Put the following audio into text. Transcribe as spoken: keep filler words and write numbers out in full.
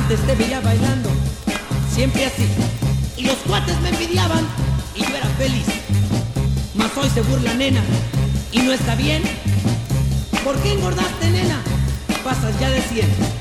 Antes te veía bailando, siempre así, y los cuates me envidiaban y yo era feliz. Mas hoy se burla nena y no está bien. ¿Por qué engordaste nena? Pasas ya de cien.